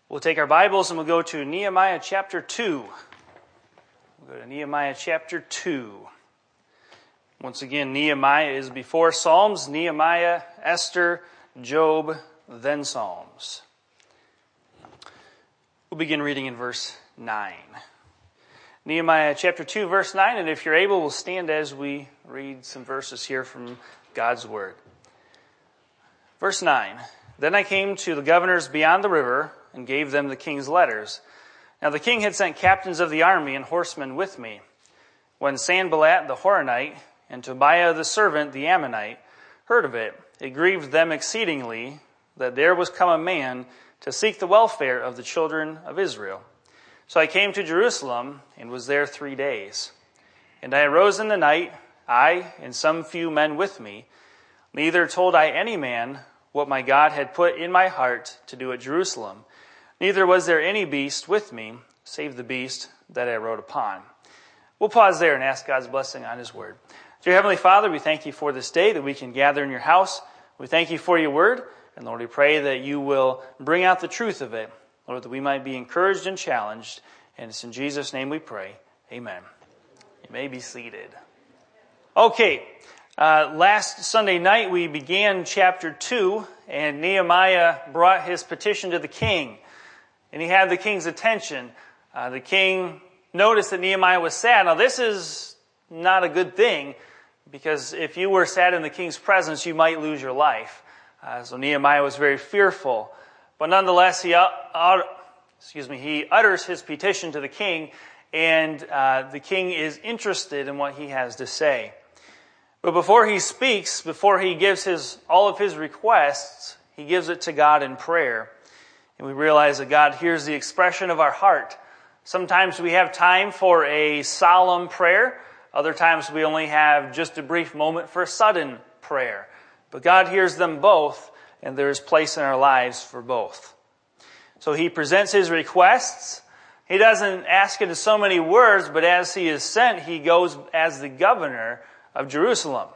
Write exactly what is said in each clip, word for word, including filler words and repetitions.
We'll take our Bibles and we'll go to Nehemiah chapter two. We'll go to Nehemiah chapter two. Once again, Nehemiah is before Psalms, Nehemiah, Esther, Job, then Psalms. We'll begin reading in verse nine. Nehemiah chapter two, verse nine, and if you're able, we'll stand as we read some verses here from God's Word. Verse nine, Then I came to the governors beyond the river, and gave them the king's letters. Now the king had sent captains of the army and horsemen with me. When Sanballat the Horonite and Tobiah the servant the Ammonite heard of it, it grieved them exceedingly that there was come a man to seek the welfare of the children of Israel. So I came to Jerusalem and was there three days. And I arose in the night, I and some few men with me. Neither told I any man what my God had put in my heart to do at Jerusalem. Neither was there any beast with me, save the beast that I rode upon. We'll pause there and ask God's blessing on His Word. Dear Heavenly Father, we thank You for this day that we can gather in Your house. We thank You for Your Word. And Lord, we pray that You will bring out the truth of it. Lord, that we might be encouraged and challenged. And it's in Jesus' name we pray. Amen. You may be seated. Okay. Uh, last Sunday night we began chapter two, and Nehemiah brought his petition to the king. And he had the king's attention. Uh, the king noticed that Nehemiah was sad. Now this is not a good thing, because if you were sad in the king's presence, you might lose your life. Uh, so Nehemiah was very fearful. But nonetheless, he, uh, uh, excuse me, he utters his petition to the king, and uh, the king is interested in what he has to say. But before he speaks, before he gives his all of his requests, he gives it to God in prayer. And we realize that God hears the expression of our heart. Sometimes we have time for a solemn prayer. Other times we only have just a brief moment for a sudden prayer. But God hears them both, and there is place in our lives for both. So he presents his requests. He doesn't ask it in so many words, but as he is sent, he goes as the governor of Jerusalem.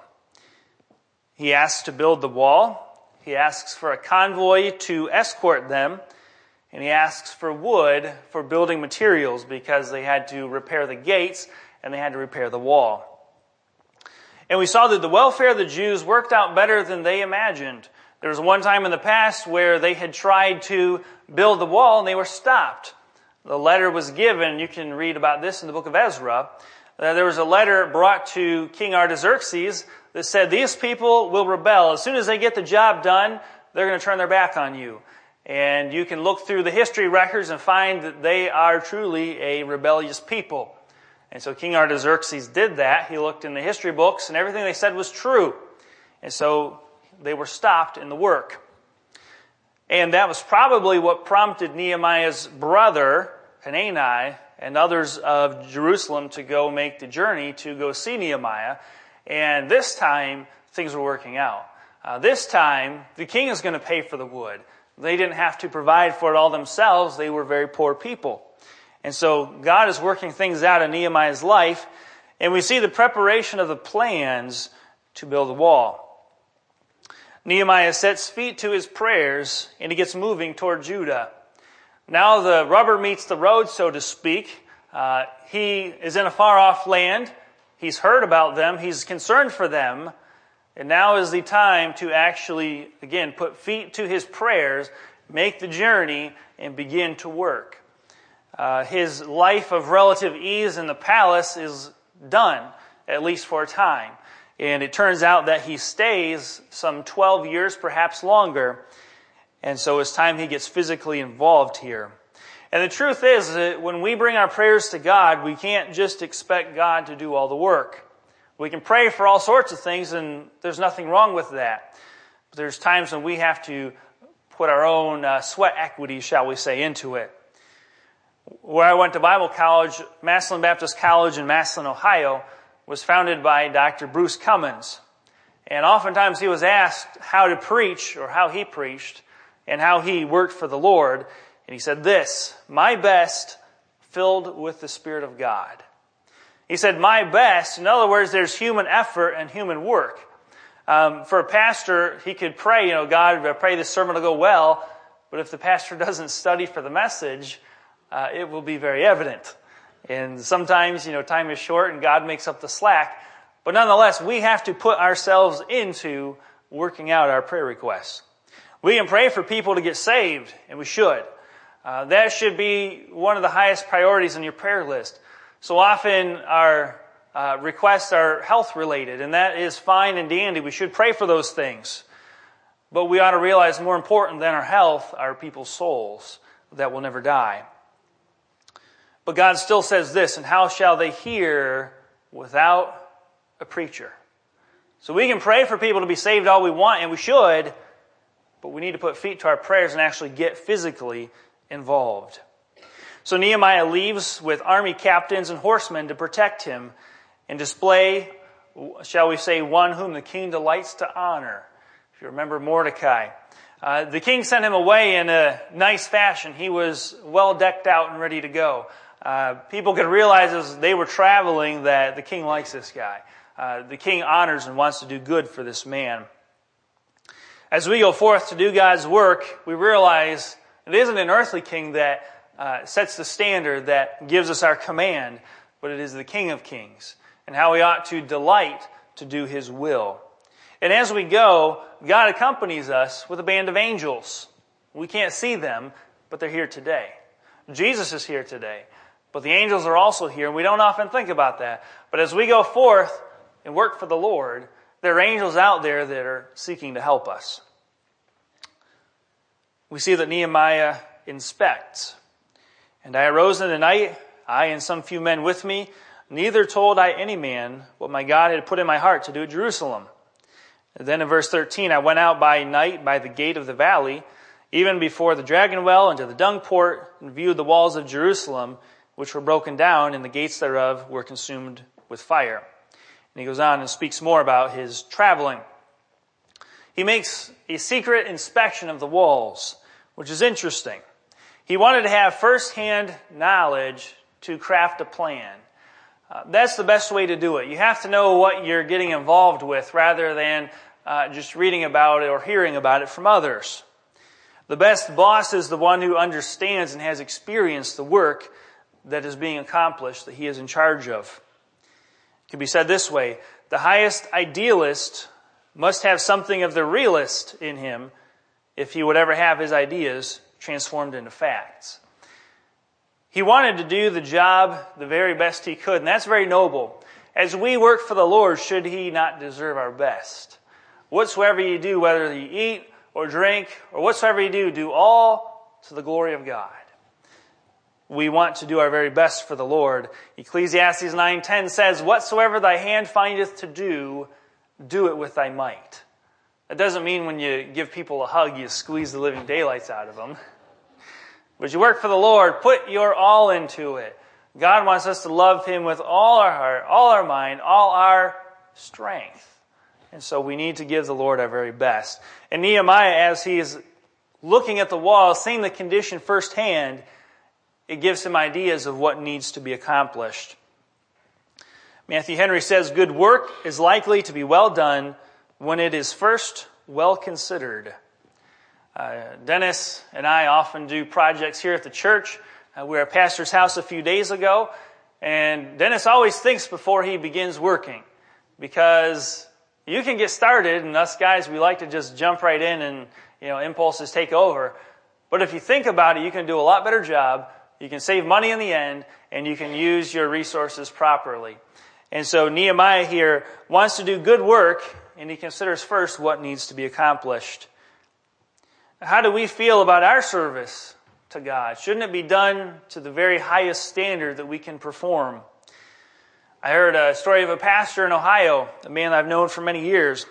He asks to build the wall. He asks for a convoy to escort them. And he asks for wood for building materials because they had to repair the gates and they had to repair the wall. And we saw that the welfare of the Jews worked out better than they imagined. There was one time in the past where they had tried to build the wall and they were stopped. The letter was given, you can read about this in the book of Ezra. There was a letter brought to King Artaxerxes that said, these people will rebel. As soon as they get the job done, they're going to turn their back on you. And you can look through the history records and find that they are truly a rebellious people. And so King Artaxerxes did that. He looked in the history books and everything they said was true. And so they were stopped in the work. And that was probably what prompted Nehemiah's brother, Hanani, and others of Jerusalem to go make the journey to go see Nehemiah. And this time, things were working out. Uh, this time, the king is going to pay for the wood. They didn't have to provide for it all themselves. They were very poor people. And so God is working things out in Nehemiah's life. And we see the preparation of the plans to build the wall. Nehemiah sets feet to his prayers and he gets moving toward Judah. Now the rubber meets the road, so to speak. Uh, he is in a far-off land. He's heard about them. He's concerned for them. And now is the time to actually, again, put feet to his prayers, make the journey, and begin to work. Uh, his life of relative ease in the palace is done, at least for a time. And it turns out that he stays some twelve years, perhaps longer. And so it's time he gets physically involved here. And the truth is that when we bring our prayers to God, we can't just expect God to do all the work. We can pray for all sorts of things, and there's nothing wrong with that. But there's times when we have to put our own uh, sweat equity, shall we say, into it. Where I went to Bible college, Massillon Baptist College in Massillon, Ohio, was founded by Doctor Bruce Cummins. And oftentimes he was asked how to preach, or how he preached, and how he worked for the Lord. And he said this, my best filled with the Spirit of God. He said, my best, in other words, there's human effort and human work. Um, for a pastor, he could pray, you know, God, I pray this sermon will go well. But if the pastor doesn't study for the message, uh, it will be very evident. And sometimes, you know, time is short and God makes up the slack. But nonetheless, we have to put ourselves into working out our prayer requests. We can pray for people to get saved, and we should. Uh, that should be one of the highest priorities on your prayer list. So often our uh, requests are health related, and that is fine and dandy. We should pray for those things. But we ought to realize more important than our health are people's souls that will never die. But God still says this, and how shall they hear without a preacher? So we can pray for people to be saved all we want, and we should, but we need to put feet to our prayers and actually get physically involved. So Nehemiah leaves with army captains and horsemen to protect him and display, shall we say, one whom the king delights to honor. If you remember Mordecai, uh, the king sent him away in a nice fashion. He was well decked out and ready to go. Uh, people could realize as they were traveling that the king likes this guy. Uh, the king honors and wants to do good for this man. As we go forth to do God's work, we realize it isn't an earthly king that uh, sets the standard, that gives us our command, but it is the King of Kings, and how we ought to delight to do His will. And as we go, God accompanies us with a band of angels. We can't see them, but they're here today. Jesus is here today, but the angels are also here, and we don't often think about that. But as we go forth and work for the Lord, there are angels out there that are seeking to help us. We see that Nehemiah inspects. And I arose in the night, I and some few men with me, neither told I any man what my God had put in my heart to do at Jerusalem. And then in verse thirteen, I went out by night by the gate of the valley, even before the dragon well into the dung port, and viewed the walls of Jerusalem, which were broken down, and the gates thereof were consumed with fire. And he goes on and speaks more about his traveling. He makes a secret inspection of the walls, which is interesting. He wanted to have first-hand knowledge to craft a plan. Uh, that's the best way to do it. You have to know what you're getting involved with rather than uh, just reading about it or hearing about it from others. The best boss is the one who understands and has experienced the work that is being accomplished, that he is in charge of. It can be said this way: the highest idealist must have something of the realist in him if he would ever have his ideas transformed into facts. He wanted to do the job the very best he could, and that's very noble. As we work for the Lord, should He not deserve our best? Whatsoever you do, whether you eat or drink or whatsoever you do, do all to the glory of God. We want to do our very best for the Lord. Ecclesiastes nine ten says, whatsoever thy hand findeth to do, do it with thy might. That doesn't mean when you give people a hug, you squeeze the living daylights out of them. But you work for the Lord, put your all into it. God wants us to love Him with all our heart, all our mind, all our strength. And so we need to give the Lord our very best. And Nehemiah, as he is looking at the wall, seeing the condition firsthand, it gives him ideas of what needs to be accomplished. Matthew Henry says, good work is likely to be well done when it is first well considered. Uh, Dennis and I often do projects here at the church. Uh, we were at Pastor's house a few days ago, and Dennis always thinks before he begins working, because you can get started, and us guys, we like to just jump right in and, you know, impulses take over. But if you think about it, you can do a lot better job. You can save money in the end, and you can use your resources properly. And so Nehemiah here wants to do good work, and he considers first what needs to be accomplished. How do we feel about our service to God? Shouldn't it be done to the very highest standard that we can perform? I heard a story of a pastor in Ohio, a man I've known for many years.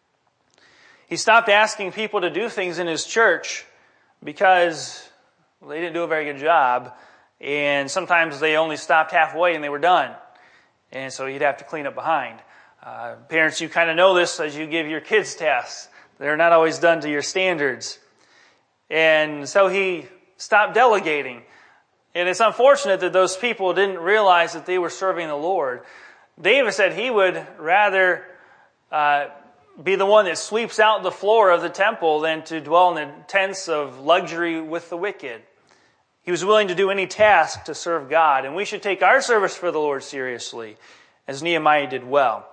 He stopped asking people to do things in his church because well, they didn't do a very good job, and sometimes they only stopped halfway and they were done. And so he'd have to clean up behind. Uh, parents, you kind of know this as you give your kids tasks. They're not always done to your standards. And so he stopped delegating. And it's unfortunate that those people didn't realize that they were serving the Lord. David said he would rather uh, be the one that sweeps out the floor of the temple than to dwell in the tents of luxury with the wicked. He was willing to do any task to serve God, and we should take our service for the Lord seriously, as Nehemiah did well.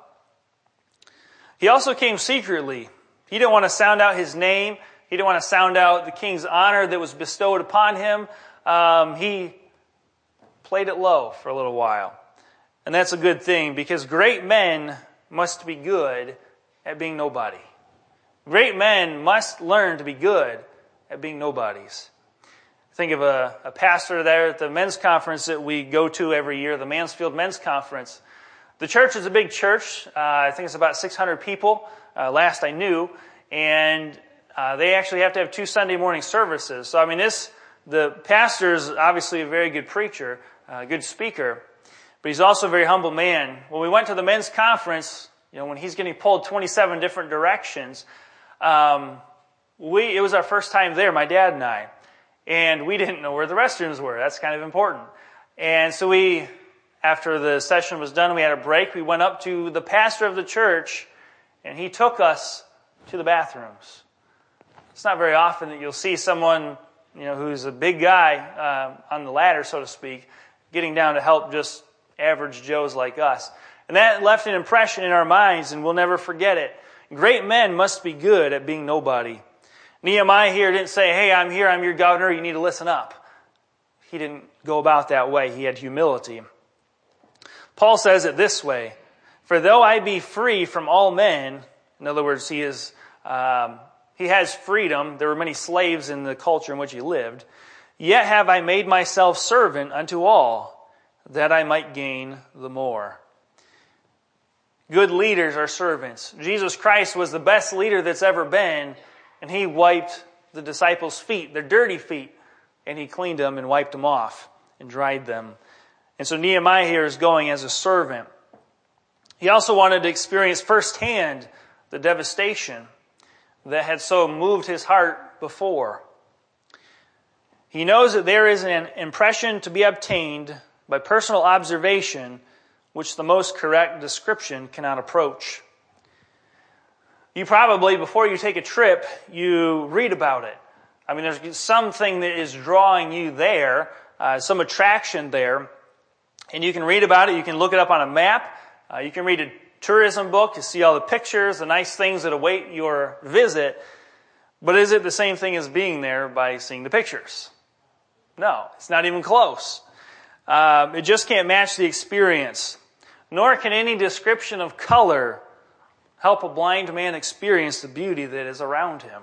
He also came secretly. He didn't want to sound out his name. He didn't want to sound out the king's honor that was bestowed upon him. Um, he played it low for a little while. And that's a good thing, because great men must be good at being nobody. Great men must learn to be good at being nobodies. Think of a, a pastor there at the men's conference that we go to every year, the Mansfield Men's Conference. The church is a big church. Uh, I think it's about six hundred people, uh, last I knew. And uh, they actually have to have two Sunday morning services. So, I mean, this the pastor is obviously a very good preacher, a good speaker, but he's also a very humble man. When we went to the men's conference, you know, when he's getting pulled twenty-seven different directions, um, we it was our first time there, my dad and I. And we didn't know where the restrooms were. That's kind of important. And so we, after the session was done, we had a break. We went up to the pastor of the church, and he took us to the bathrooms. It's not very often that you'll see someone, you know, who's a big guy uh, on the ladder, so to speak, getting down to help just average Joes like us. And that left an impression in our minds, and we'll never forget it. Great men must be good at being nobody. Nehemiah here didn't say, hey, I'm here, I'm your governor, you need to listen up. He didn't go about that way. He had humility. Paul says it this way, for though I be free from all men, in other words, he is um, he has freedom. There were many slaves in the culture in which he lived. Yet have I made myself servant unto all, that I might gain the more. Good leaders are servants. Jesus Christ was the best leader that's ever been, and he wiped the disciples' feet, their dirty feet, and he cleaned them and wiped them off and dried them. And so Nehemiah here is going as a servant. He also wanted to experience firsthand the devastation that had so moved his heart before. He knows that there is an impression to be obtained by personal observation which the most correct description cannot approach. You probably, before you take a trip, you read about it. I mean, there's something that is drawing you there, uh, some attraction there, and you can read about it. You can look it up on a map. Uh, you can read a tourism book to see all the pictures, the nice things that await your visit. But is it the same thing as being there by seeing the pictures? No, it's not even close. Uh, it just can't match the experience. Nor can any description of color help a blind man experience the beauty that is around him.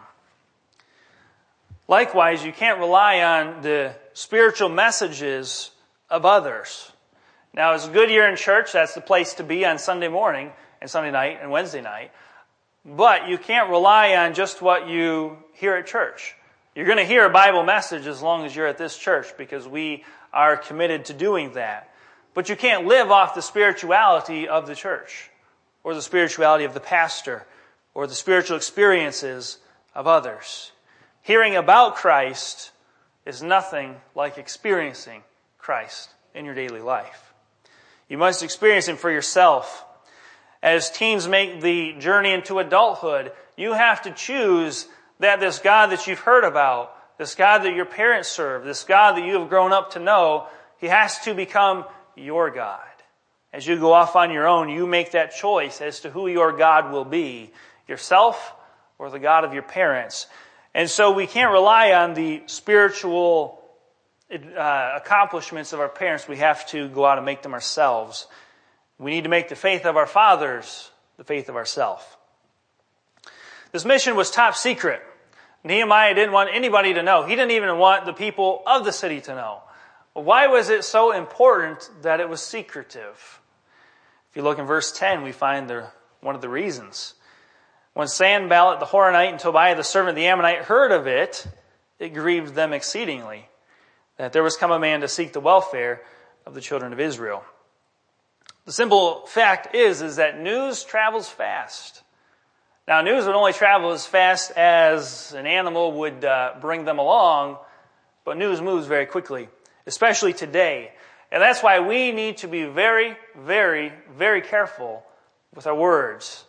Likewise, you can't rely on the spiritual messages of others. Now, it's a good year in church. That's the place to be on Sunday morning and Sunday night and Wednesday night. But you can't rely on just what you hear at church. You're going to hear a Bible message as long as you're at this church, because we are committed to doing that. But you can't live off the spirituality of the church, or the spirituality of the pastor, or the spiritual experiences of others. Hearing about Christ is nothing like experiencing Christ in your daily life. You must experience Him for yourself. As teens make the journey into adulthood, you have to choose that this God that you've heard about, this God that your parents serve, this God that you have grown up to know, He has to become your God. As you go off on your own, you make that choice as to who your God will be, yourself or the God of your parents. And so we can't rely on the spiritual uh, accomplishments of our parents. We have to go out and make them ourselves. We need to make the faith of our fathers the faith of ourselves. This mission was top secret. Nehemiah didn't want anybody to know. He didn't even want the people of the city to know. Why was it so important that it was secretive? If you look in verse ten, we find the, one of the reasons. When Sanballat the Horonite and Tobiah the servant of the Ammonite heard of it, it grieved them exceedingly, that there was come a man to seek the welfare of the children of Israel. The simple fact is, is that news travels fast. Now, news would only travel as fast as an animal would uh, bring them along, but news moves very quickly, especially today. And that's why we need to be very, very, very careful with our words.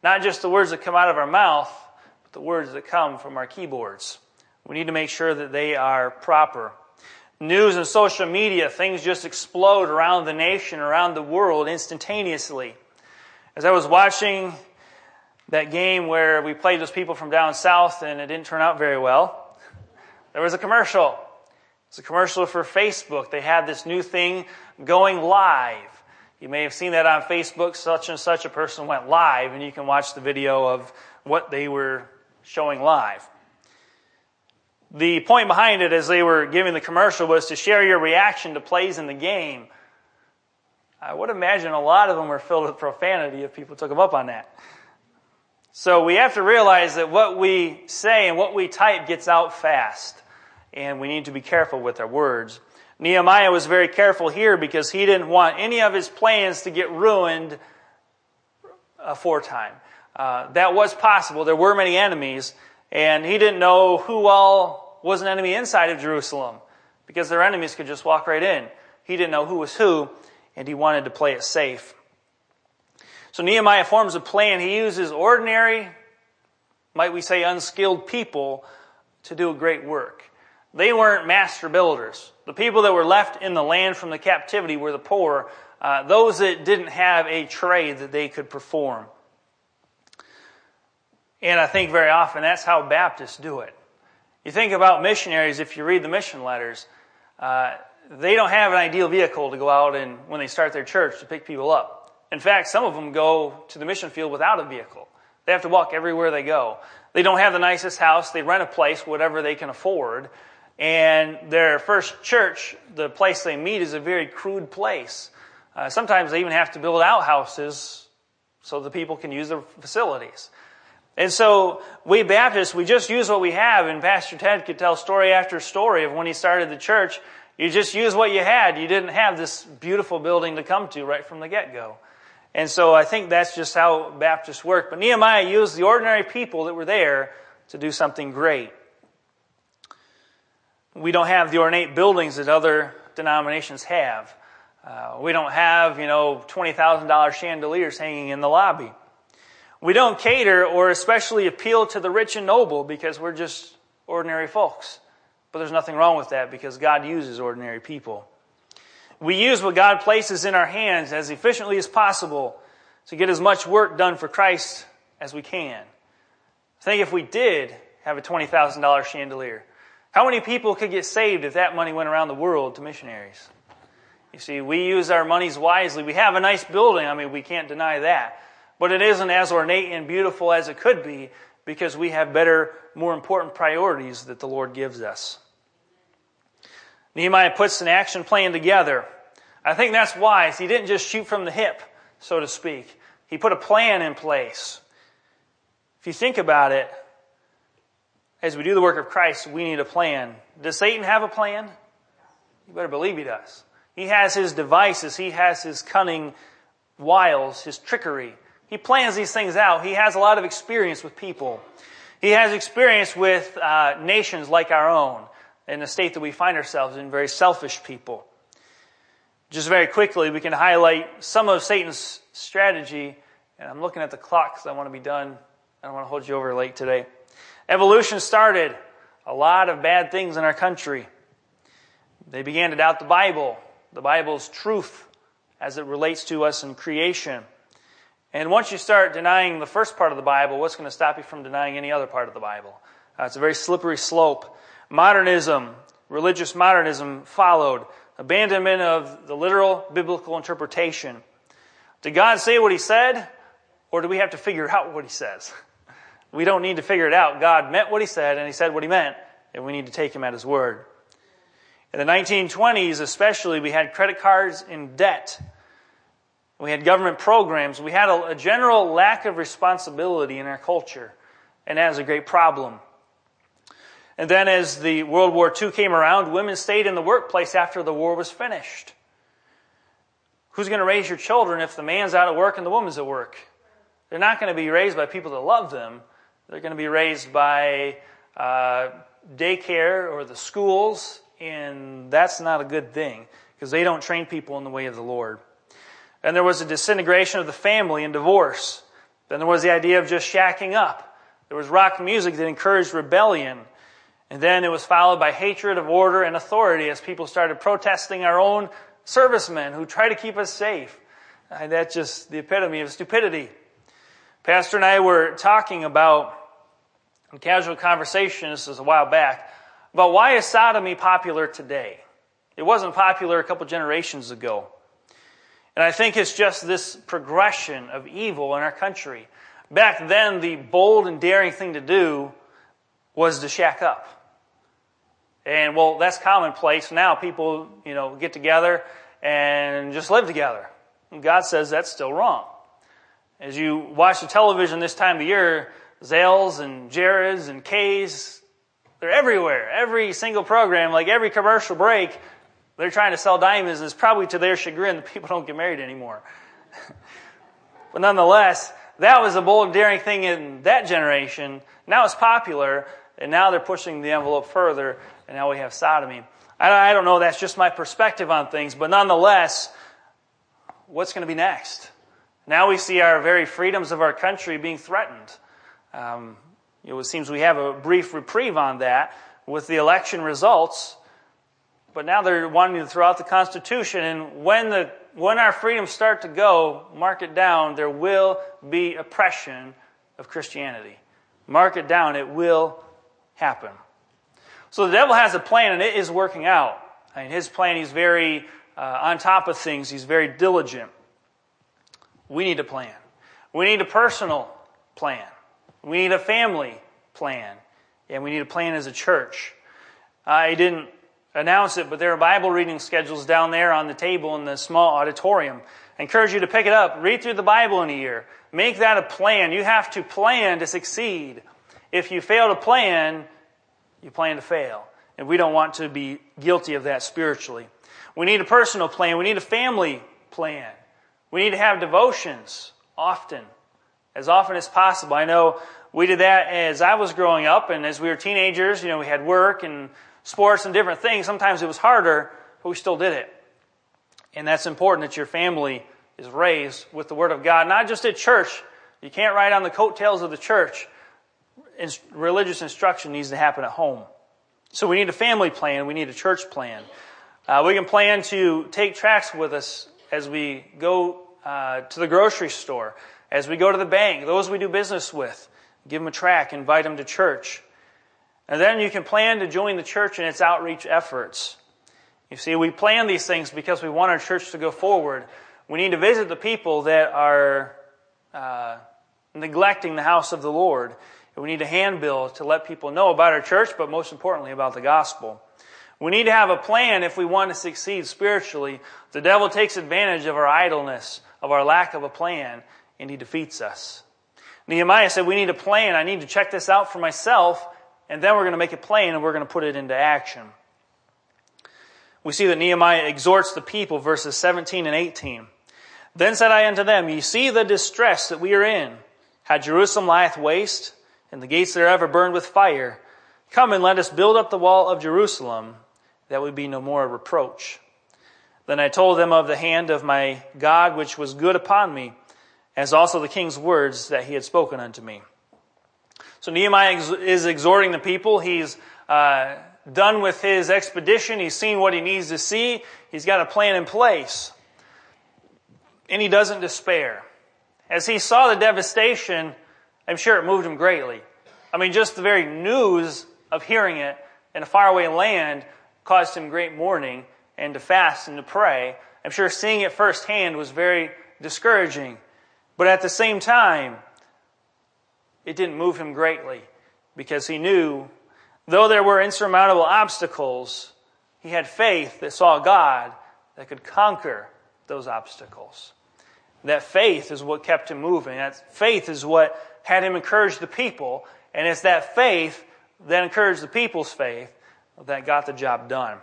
Not just the words that come out of our mouth, but the words that come from our keyboards. We need to make sure that they are proper. News and social media, things just explode around the nation, around the world instantaneously. As I was watching that game where we played those people from down south and it didn't turn out very well, there was a commercial. It's a commercial for Facebook. They had this new thing going live. You may have seen that on Facebook. Such and such a person went live, and you can watch the video of what they were showing live. The point behind it, as they were giving the commercial, was to share your reaction to plays in the game. I would imagine a lot of them were filled with profanity if people took them up on that. So we have to realize that what we say and what we type gets out fast, and we need to be careful with our words. Nehemiah was very careful here because he didn't want any of his plans to get ruined aforetime. Uh, that was possible. There were many enemies, and he didn't know who all was an enemy inside of Jerusalem because their enemies could just walk right in. He didn't know who was who, and he wanted to play it safe. So Nehemiah forms a plan. He uses ordinary, might we say unskilled people to do a great work. They weren't master builders. The people that were left in the land from the captivity were the poor, uh, those that didn't have a trade that they could perform. And I think very often that's how Baptists do it. You think about missionaries, if you read the mission letters, uh, they don't have an ideal vehicle to go out and, when they start their church, to pick people up. In fact, some of them go to the mission field without a vehicle. They have to walk everywhere they go. They don't have the nicest house. They rent a place, whatever they can afford. And their first church, the place they meet, is a very crude place. Uh, sometimes they even have to build outhouses so the people can use the facilities. And so we Baptists, we just use what we have. And Pastor Ted could tell story after story of when he started the church. You just use what you had. You didn't have this beautiful building to come to right from the get-go. And so I think that's just how Baptists work. But Nehemiah used the ordinary people that were there to do something great. We don't have the ornate buildings that other denominations have. Uh, we don't have, you know, twenty thousand dollars chandeliers hanging in the lobby. We don't cater or especially appeal to the rich and noble because we're just ordinary folks. But there's nothing wrong with that because God uses ordinary people. We use what God places in our hands as efficiently as possible to get as much work done for Christ as we can. I think if we did have a twenty thousand dollars chandelier, how many people could get saved if that money went around the world to missionaries? You see, we use our monies wisely. We have a nice building. I mean, we can't deny that. But it isn't as ornate and beautiful as it could be because we have better, more important priorities that the Lord gives us. Nehemiah puts an action plan together. I think that's wise. He didn't just shoot from the hip, so to speak. He put a plan in place. If you think about it, as we do the work of Christ, we need a plan. Does Satan have a plan? You better believe he does. He has his devices. He has his cunning wiles, his trickery. He plans these things out. He has a lot of experience with people. He has experience with uh, nations like our own, in the state that we find ourselves in, very selfish people. Just very quickly, we can highlight some of Satan's strategy. And I'm looking at the clock because I want to be done. I don't want to hold you over late today. Evolution started a lot of bad things in our country. They began to doubt the Bible, the Bible's truth as it relates to us in creation. And once you start denying the first part of the Bible, what's going to stop you from denying any other part of the Bible? Uh, it's a very slippery slope. Modernism, religious modernism followed. Abandonment of the literal biblical interpretation. Did God say what he said, or do we have to figure out what he says? We don't need to figure it out. God meant what he said, and he said what he meant, and we need to take him at his word. In the nineteen twenties especially, we had credit cards in debt. We had government programs. We had a, a general lack of responsibility in our culture, and that is a great problem. And then as the World War Two came around, women stayed in the workplace after the war was finished. Who's going to raise your children if the man's out at work and the woman's at work? They're not going to be raised by people that love them. They're going to be raised by uh, daycare or the schools, and that's not a good thing because they don't train people in the way of the Lord. And there was a disintegration of the family and divorce. Then there was the idea of just shacking up. There was rock music that encouraged rebellion. And then it was followed by hatred of order and authority as people started protesting our own servicemen who try to keep us safe. And that's just the epitome of stupidity. Pastor and I were talking about, in casual conversation, this was a while back, about why is sodomy popular today? It wasn't popular a couple generations ago. And I think it's just this progression of evil in our country. Back then, the bold and daring thing to do was to shack up. And, well, that's commonplace. Now people, you know, get together and just live together. And God says that's still wrong. As you watch the television this time of year, Zales and Jareds and K's, they're everywhere. Every single program, like every commercial break, they're trying to sell diamonds, and it's probably to their chagrin that people don't get married anymore. But nonetheless, that was a bold and daring thing in that generation. Now it's popular, and now they're pushing the envelope further, and now we have sodomy. I don't know, that's just my perspective on things, but nonetheless, what's going to be next? Now we see our very freedoms of our country being threatened. Um, it seems we have a brief reprieve on that with the election results, but now they're wanting to throw out the Constitution, and when the when our freedoms start to go, mark it down, there will be oppression of Christianity. Mark it down, it will happen. So the devil has a plan, and it is working out. I mean, his plan, he's very uh, on top of things. He's very diligent. We need a plan. We need a personal plan. We need a family plan. And we need a plan as a church. I didn't announce it, but there are Bible reading schedules down there on the table in the small auditorium. I encourage you to pick it up. Read through the Bible in a year. Make that a plan. You have to plan to succeed. If you fail to plan, you plan to fail. And we don't want to be guilty of that spiritually. We need a personal plan. We need a family plan. We need to have devotions often, as often as possible. I know we did that as I was growing up, and as we were teenagers, you know, we had work and sports and different things. Sometimes it was harder, but we still did it. And that's important that your family is raised with the Word of God, not just at church. You can't ride on the coattails of the church. Religious instruction needs to happen at home. So we need a family plan. We need a church plan. Uh, we can plan to take tracts with us as we go uh, to the grocery store, as we go to the bank, those we do business with. Give them a tract, invite them to church. And then you can plan to join the church in its outreach efforts. You see, we plan these things because we want our church to go forward. We need to visit the people that are uh, neglecting the house of the Lord. We need to handbill to let people know about our church, but most importantly about the gospel. We need to have a plan if we want to succeed spiritually. The devil takes advantage of our idleness, of our lack of a plan, and he defeats us. Nehemiah said, we need a plan. I need to check this out for myself, and then we're going to make it plain and we're going to put it into action. We see that Nehemiah exhorts the people, verses seventeen and eighteen. Then said I unto them, ye see the distress that we are in. How Jerusalem lieth waste, and the gates thereof are burned with fire. Come and let us build up the wall of Jerusalem, that would be no more a reproach. Then I told them of the hand of my God, which was good upon me, as also the king's words that he had spoken unto me. So Nehemiah is exhorting the people. He's uh, done with his expedition. He's seen what he needs to see. He's got a plan in place. And he doesn't despair. As he saw the devastation, I'm sure it moved him greatly. I mean, just the very news of hearing it in a faraway land caused him great mourning and to fast and to pray. I'm sure seeing it firsthand was very discouraging. But at the same time, it didn't move him greatly because he knew, though there were insurmountable obstacles, he had faith that saw God that could conquer those obstacles. That faith is what kept him moving. That faith is what had him encourage the people. And it's that faith that encouraged the people's faith that got the job done.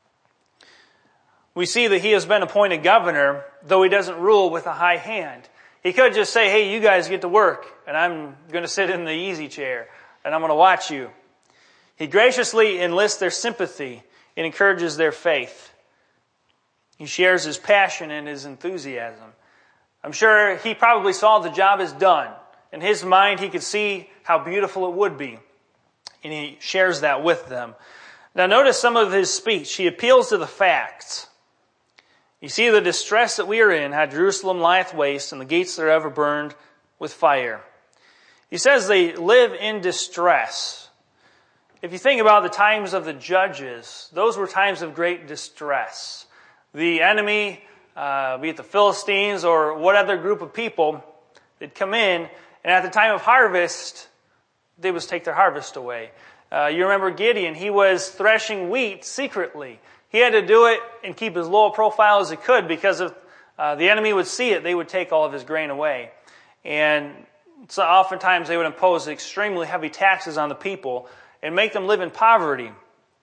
We see that he has been appointed governor, though he doesn't rule with a high hand. He could just say, hey, you guys get to work, and I'm going to sit in the easy chair, and I'm going to watch you. He graciously enlists their sympathy and encourages their faith. He shares his passion and his enthusiasm. I'm sure he probably saw the job is done. In his mind, he could see how beautiful it would be. And he shares that with them. Now notice some of his speech. He appeals to the facts. You see the distress that we are in, how Jerusalem lieth waste, and the gates thereof are burned with fire. He says they live in distress. If you think about the times of the judges, those were times of great distress. The enemy, uh, be it the Philistines or what other group of people, they'd come in, and at the time of harvest, they would take their harvest away. Uh, you remember Gideon, he was threshing wheat secretly. He had to do it and keep as low a profile as he could because if uh, the enemy would see it, they would take all of his grain away. And so oftentimes they would impose extremely heavy taxes on the people and make them live in poverty.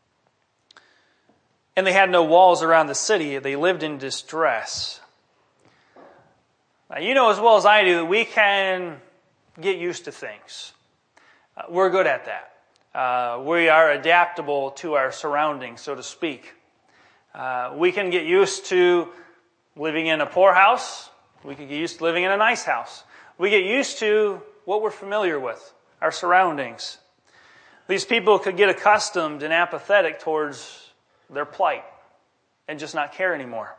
And they had no walls around the city. They lived in distress. Now, you know as well as I do that we can get used to things. Uh, we're good at that. Uh, we are adaptable to our surroundings, so to speak. Uh, we can get used to living in a poor house. We can get used to living in a nice house. We get used to what we're familiar with, our surroundings. These people could get accustomed and apathetic towards their plight and just not care anymore.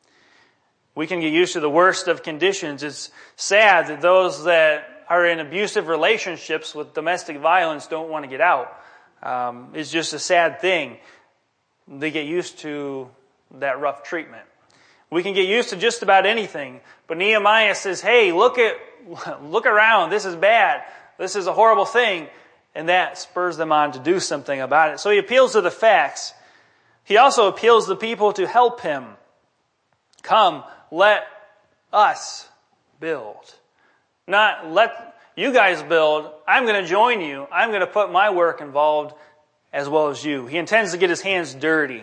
We can get used to the worst of conditions. It's sad that those that are in abusive relationships with domestic violence don't want to get out. Um, it's just a sad thing. They get used to that rough treatment. We can get used to just about anything. But Nehemiah says, hey, look at, look around. This is bad. This is a horrible thing. And that spurs them on to do something about it. So he appeals to the facts. He also appeals to the people to help him. Come, let us build. Not let you guys build. I'm going to join you. I'm going to put my work involved as well as you. He intends to get his hands dirty.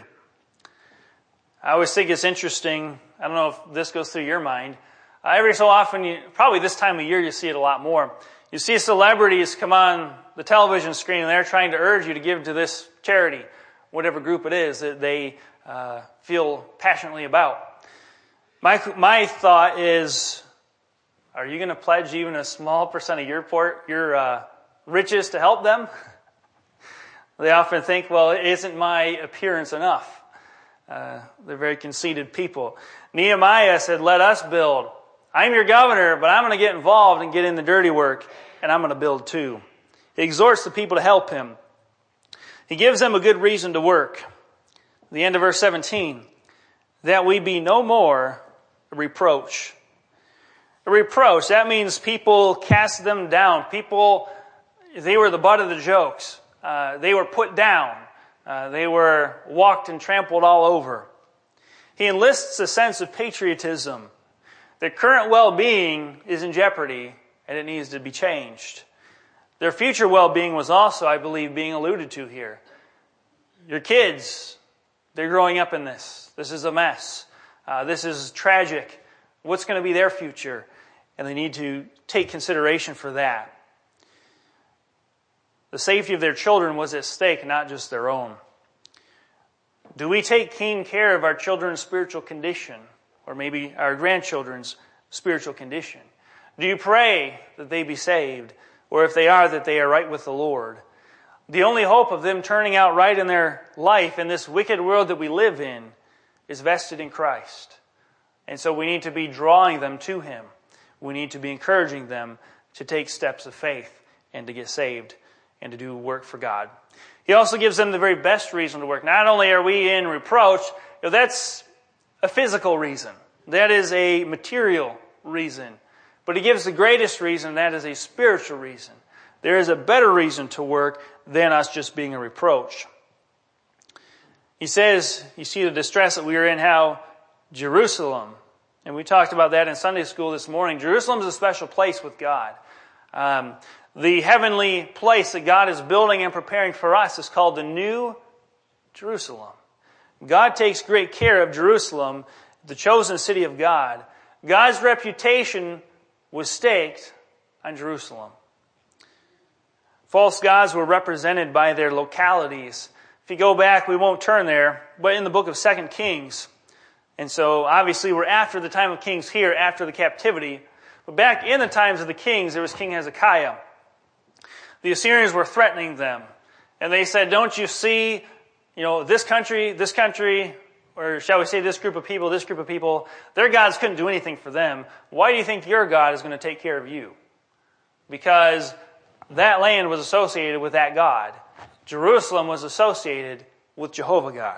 I always think it's interesting. I don't know if this goes through your mind. Uh, every so often, you, probably this time of year, you see it a lot more. You see celebrities come on the television screen and they're trying to urge you to give to this charity, whatever group it is that they uh, feel passionately about. My my thought is, are you going to pledge even a small percent of your port, your uh, riches to help them? They often think, well, isn't my appearance enough? Uh, they're very conceited people. Nehemiah said, let us build. I'm your governor, but I'm going to get involved and get in the dirty work, and I'm going to build too. He exhorts the people to help him. He gives them a good reason to work. The end of verse seventeen, that we be no more a reproach. A reproach, that means people cast them down. People, they were the butt of the jokes. Uh, they were put down. Uh, they were walked and trampled all over. He enlists a sense of patriotism. Their current well-being is in jeopardy and it needs to be changed. Their future well-being was also, I believe, being alluded to here. Your kids, they're growing up in this. This is a mess. Uh, this is tragic. What's going to be their future? And they need to take consideration for that. The safety of their children was at stake, not just their own. Do we take keen care of our children's spiritual condition, or maybe our grandchildren's spiritual condition? Do you pray that they be saved, or if they are, that they are right with the Lord? The only hope of them turning out right in their life in this wicked world that we live in is vested in Christ. And so we need to be drawing them to Him. We need to be encouraging them to take steps of faith and to get saved and to do work for God. He also gives them the very best reason to work. Not only are we in reproach, you know, that's a physical reason. That is a material reason. But he gives the greatest reason, that is a spiritual reason. There is a better reason to work than us just being a reproach. He says, you see the distress that we are in, how Jerusalem, and we talked about that in Sunday school this morning, Jerusalem is a special place with God. Um, the heavenly place that God is building and preparing for us is called the New Jerusalem. God takes great care of Jerusalem, the chosen city of God. God's reputation was staked on Jerusalem. False gods were represented by their localities. If you go back, we won't turn there, but in the book of Second Kings. And so obviously we're after the time of Kings here, after the captivity. But back in the times of the kings, there was King Hezekiah. The Assyrians were threatening them. And they said, don't you see, you know, this country, this country, or shall we say this group of people, this group of people, their gods couldn't do anything for them. Why do you think your God is going to take care of you? Because that land was associated with that God. Jerusalem was associated with Jehovah God.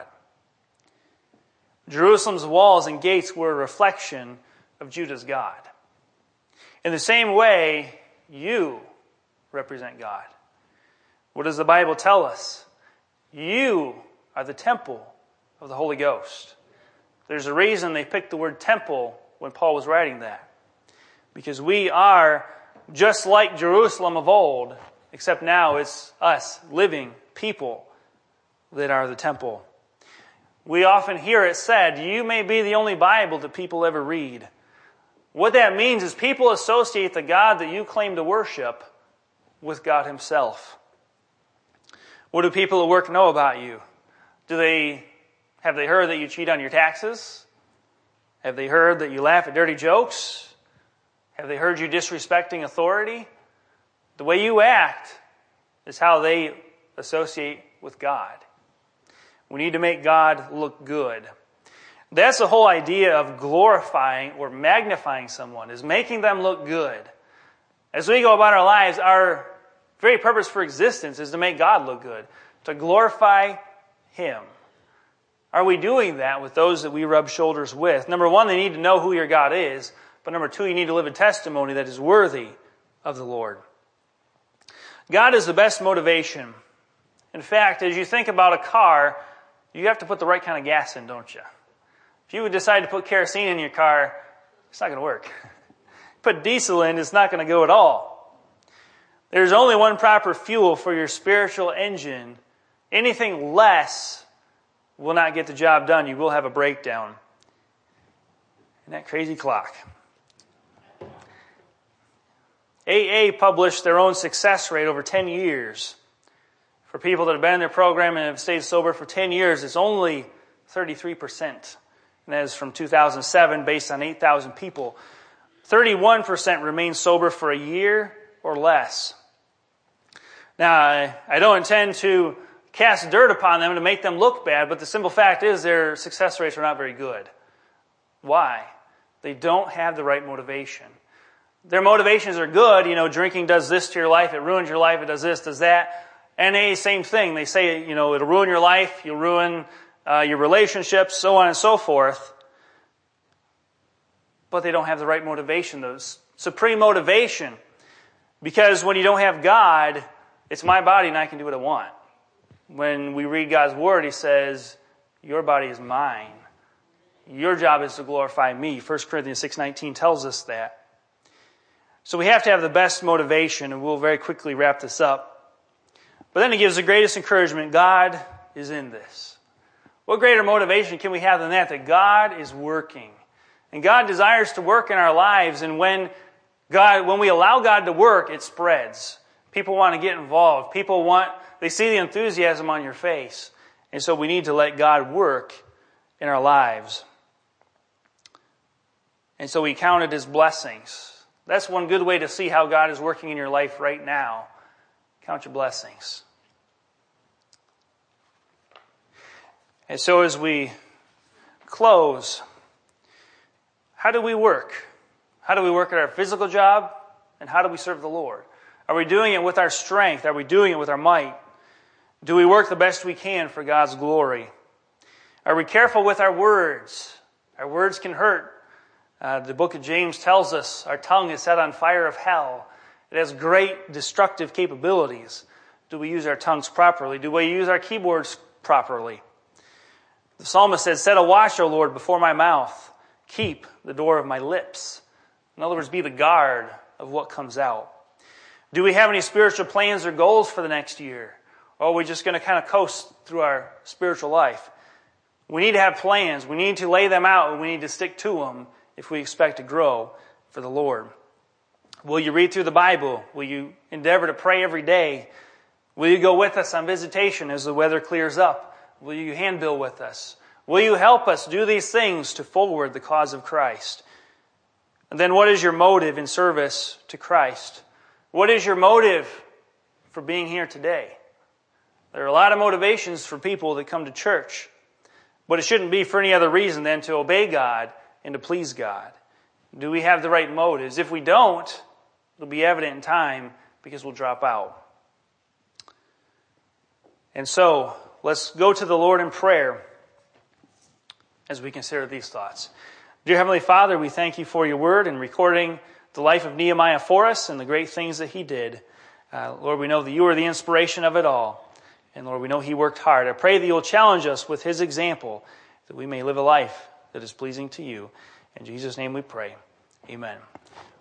Jerusalem's walls and gates were a reflection of Judah's God. In the same way, you represent God. What does the Bible tell us? You are the temple of the Holy Ghost. There's a reason they picked the word temple when Paul was writing that. Because we are just like Jerusalem of old, except now it's us, living people, that are the temple. We often hear it said, you may be the only Bible that people ever read. What that means is people associate the God that you claim to worship with God himself. What do people at work know about you? Do they, have they heard that you cheat on your taxes? Have they heard that you laugh at dirty jokes? Have they heard you disrespecting authority? The way you act is how they associate with God. We need to make God look good. That's the whole idea of glorifying or magnifying someone, is making them look good. As we go about our lives, our very purpose for existence is to make God look good, to glorify him. Are we doing that with those that we rub shoulders with? Number one, they need to know who your God is. But number two, you need to live a testimony that is worthy of the Lord. God is the best motivation. In fact, as you think about a car, you have to put the right kind of gas in, don't you? If you would decide to put kerosene in your car, it's not going to work. Put diesel in, it's not going to go at all. There's only one proper fuel for your spiritual engine. Anything less will not get the job done. You will have a breakdown. And that crazy clock. A A published their own success rate over ten years. For people that have been in their program and have stayed sober for ten years, it's only thirty-three percent. And that is from two thousand seven, based on eight thousand people. thirty-one percent remain sober for a year or less. Now, I, I don't intend to cast dirt upon them to make them look bad, but the simple fact is their success rates are not very good. Why? They don't have the right motivation. Their motivations are good. You know, drinking does this to your life. It ruins your life. It does this, does that. N A, same thing. They say, you know, it'll ruin your life. You'll ruin uh, your relationships, so on and so forth. But they don't have the right motivation, those supreme motivation. Because when you don't have God, it's my body and I can do what I want. When we read God's word, he says, your body is mine. Your job is to glorify me. First Corinthians six nineteen tells us that. So we have to have the best motivation, and we'll very quickly wrap this up. But then he gives the greatest encouragement. God is in this. What greater motivation can we have than that? That God is working. And God desires to work in our lives, and when God, when we allow God to work, it spreads. People want to get involved. People want, they see the enthusiasm on your face. And so we need to let God work in our lives. And so we count it as blessings. That's one good way to see how God is working in your life right now. Count your blessings. And so as we close, how do we work? How do we work at our physical job? And how do we serve the Lord? Are we doing it with our strength? Are we doing it with our might? Do we work the best we can for God's glory? Are we careful with our words? Our words can hurt. Uh, the book of James tells us our tongue is set on fire of hell. It has great destructive capabilities. Do we use our tongues properly? Do we use our keyboards properly? The psalmist said, set a watch, O Lord, before my mouth. Keep the door of my lips. In other words, be the guard of what comes out. Do we have any spiritual plans or goals for the next year? Or are we just going to kind of coast through our spiritual life? We need to have plans. We need to lay them out, and we need to stick to them if we expect to grow for the Lord. Will you read through the Bible? Will you endeavor to pray every day? Will you go with us on visitation as the weather clears up? Will you handbill with us? Will you help us do these things to forward the cause of Christ? And then what is your motive in service to Christ? What is your motive for being here today? There are a lot of motivations for people that come to church, but it shouldn't be for any other reason than to obey God and to please God. Do we have the right motives? If we don't, it'll be evident in time because we'll drop out. And so, let's go to the Lord in prayer as we consider these thoughts. Dear Heavenly Father, we thank you for your word and recording the life of Nehemiah for us and the great things that he did. Uh, Lord, we know that you are the inspiration of it all. And Lord, we know he worked hard. I pray that you'll challenge us with his example, that we may live a life that is pleasing to you. In Jesus' name we pray. Amen.